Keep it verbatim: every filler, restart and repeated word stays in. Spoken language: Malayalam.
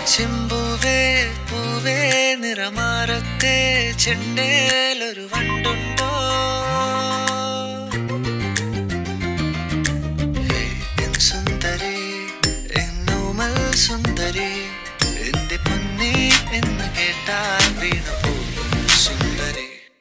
ചെമ്പൂവേ പൂവേ നിറമാറത്തെ ചെണ്ടേലൊരു വണ്ടുണ്ടോ എൻ സുന്ദരി എന്നോമൽ സുന്ദരി എന്റെ പൊന്നി എന്ന് കേട്ടാൽ വീണു